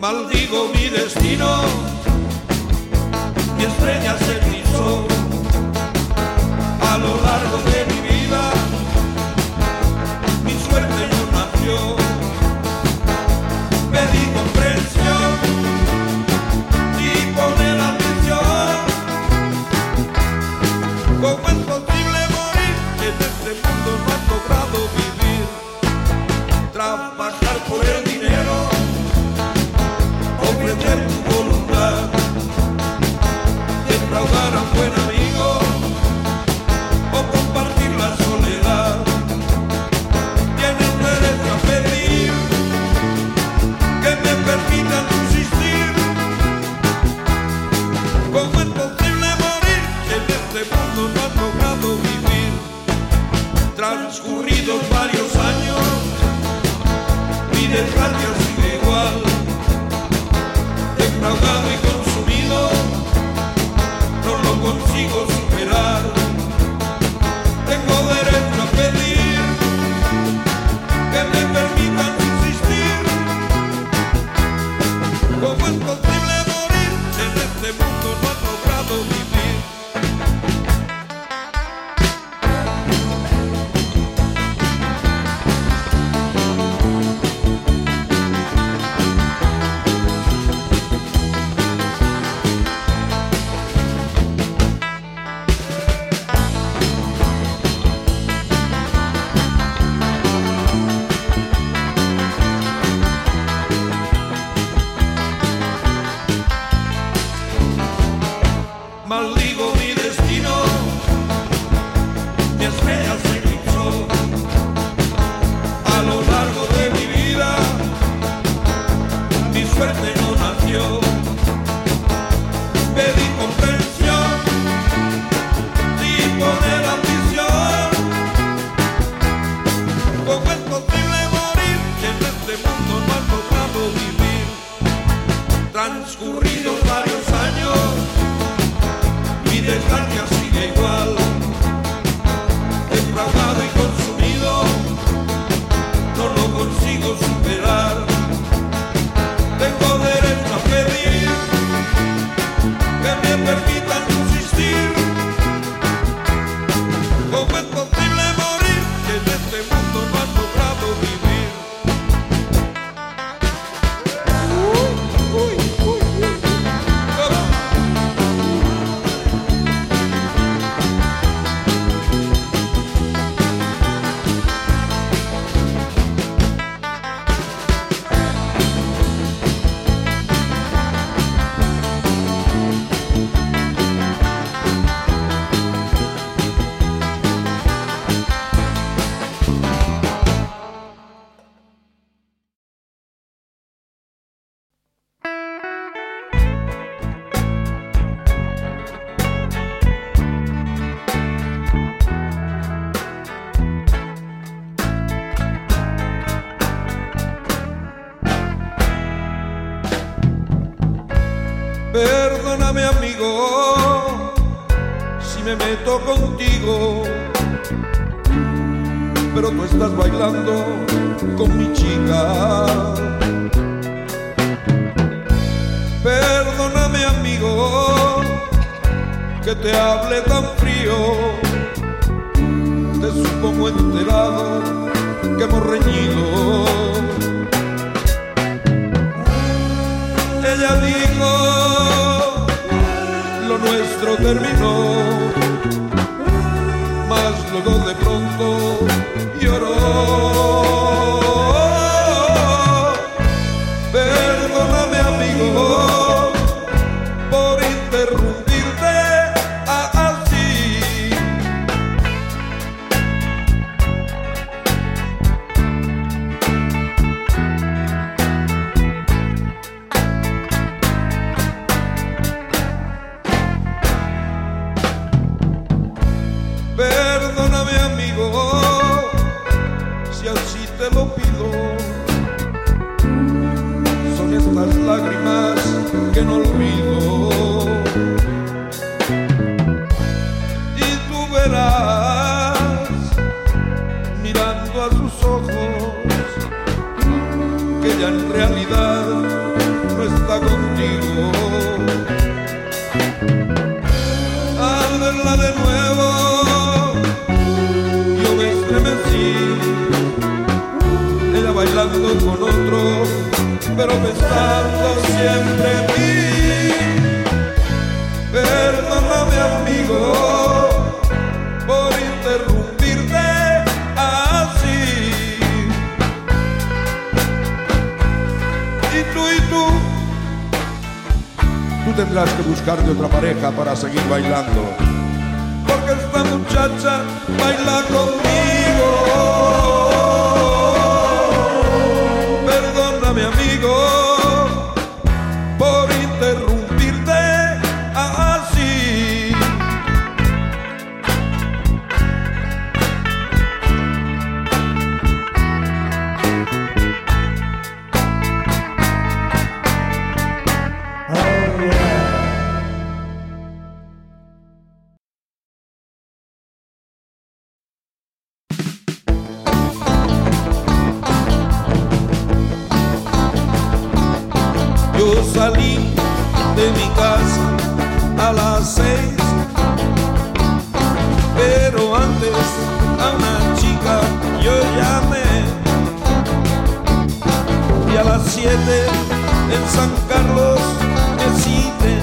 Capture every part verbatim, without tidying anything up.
Maldigo mi destino, mi estrella se erizó a lo largo de mi vida, mi suerte no nació. Pedí comprensión y poner atención. ¿Cómo es posible morir? En este mundo no has logrado vivir, trabajar por el dinero, ofrecer tu voluntad, defraudar a un buen amigo o compartir la soledad. Tienes derecho a pedir que me permitan subsistir. ¿Cómo es posible morir? En este mundo no has logrado vivir. Transcurridos varios años, mi desgracia sigue igual. Defraudado y consumido, no lo consigo superar. Tengo derecho a pedir que me permitan subsistir. ¿Cómo es posible morir? En este mundo no has logrado vivir. Maldigo mi destino, mi estrella se eclipsó a lo largo de mi vida, mi suerte no nació. Pedí comprensión y poner ambición. ¿Cómo es posible morir? En este mundo no has logrado vivir. Transcurridos varios años, mi desgracia sigue igual. Defraudado y consumido, no lo consigo superar. Tengo derecho a pedir que me permitan subsistir. ¿Cómo es posible morir? En este mundo no has logrado vivir. Uy, uy, uy, uy. ¿Cómo? Perdóname, amigo, si me meto contigo, pero tú estás bailando con mi chica. Perdóname, amigo, que te hable tan frío. Te supongo enterado que hemos reñido. Ella dijo, lo nuestro terminó, mas luego de pronto lloró. Perdóname, amigo, por interrumpirte así. Perdóname, amigo, si así te tropezando siempre en mí. Perdóname, amigo, por interrumpirte así. Y tú y tú, tú tendrás que buscarte otra pareja para seguir bailando, porque esta muchacha baila conmigo. Perdóname, amigo, por interrumpirte así. Yo salí de mi casa a las seis, pero antes a una chica yo llamé, y a las siete en San Carlos me cité.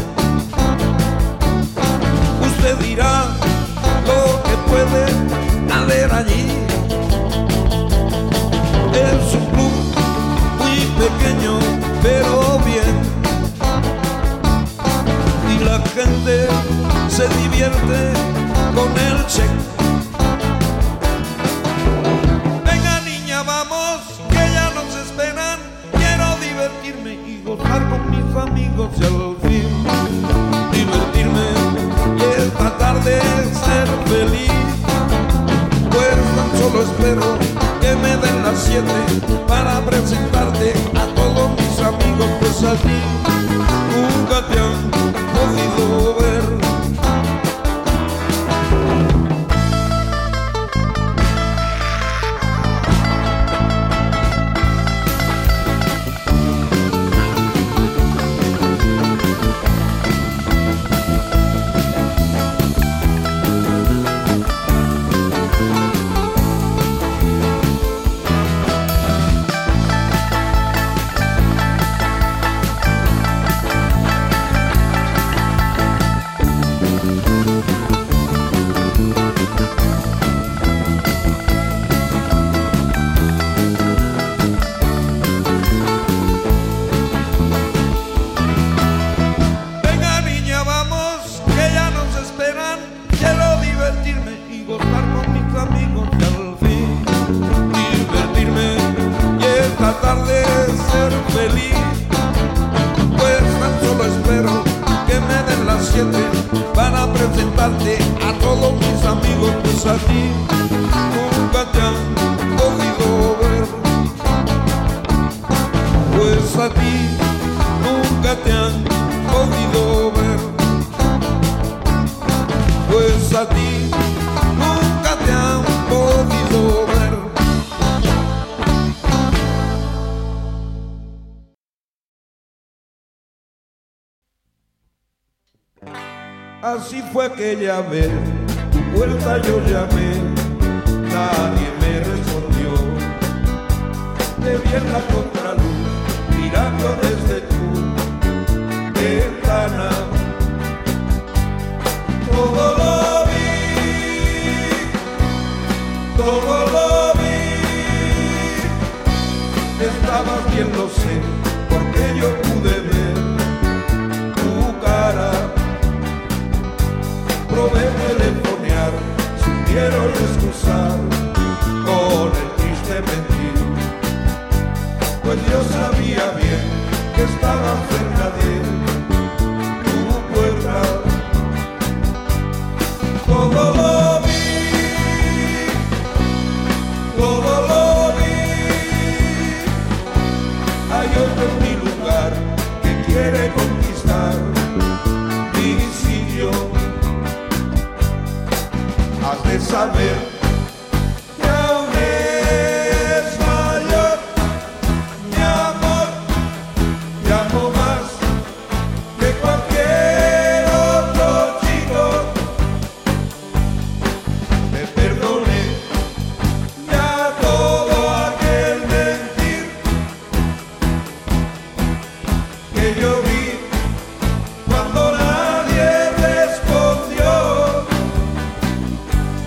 Usted dirá lo que puede haber allí. Es un club muy pequeño, pero bien, y la gente se divierte con el check. Venga, niña, vamos, que ya nos esperan. Quiero divertirme y gozar con mis amigos y al fin divertirme y esta tarde ser feliz. Pues tan solo espero que me den las siete para presentarte a todos mis amigos, pues a ti nunca te han podido ver. Para presentarte a todos mis amigos, pues a ti nunca te han podido ver. Pues a ti nunca te han podido ver. Pues a ti nunca te han podido ver. Así fue aquella vez, tu puerta yo llamé, nadie me respondió. Te vi en la contraluz, mirando desde tu ventana. Todo lo vi, todo lo vi. Estabas bien, lo sé, porque yo pude ver tu cara. Probé telefonear, supieron excusar con el triste mentir, pues yo sabía bien que estaba cerca de tu puerta. Todo lo vi, todo lo vi. Hay otro en mi lugar que quiere conquistar mi sitio. Has de saber